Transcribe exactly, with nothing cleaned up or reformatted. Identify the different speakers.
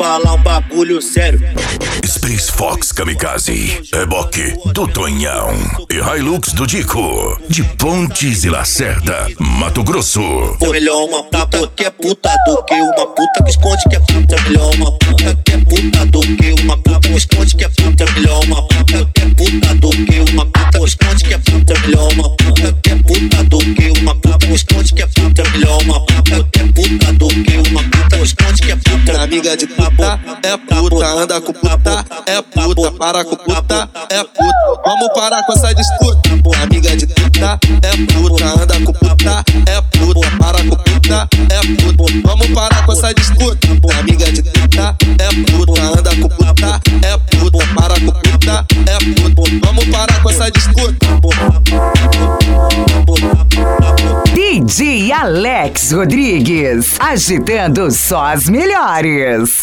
Speaker 1: falar um bagulho sério.
Speaker 2: Space Fox Kamikaze, reboque do Tonhão e Hilux do Dico, de Pontes e Lacerda, Mato Grosso.
Speaker 1: Melhor uma puta que é puta do que uma puta que esconde que é puta. Melhor uma puta que é puta do que uma puta que esconde que é puta. Melhor uma puta que é puta do que uma puta que esconde que é puta. Melhor uma puta que é puta do que uma puta que esconde que é puta. Melhor uma puta que é puta do que uma puta que esconde que é puta.
Speaker 3: Amiga de puta, é puta, anda com puta, é puta, para com puta, é puta. Vamos parar com essa disputa. Amiga de puta, é puta, anda com puta, é puta, para com puta, é puta. Vamos parar com essa disputa. Amiga de puta, é puta, anda com puta, é puta, para com puta, é puta. Vamos parar com essa disputa.
Speaker 4: D J Alex Rodrigues, agitando só as melhores.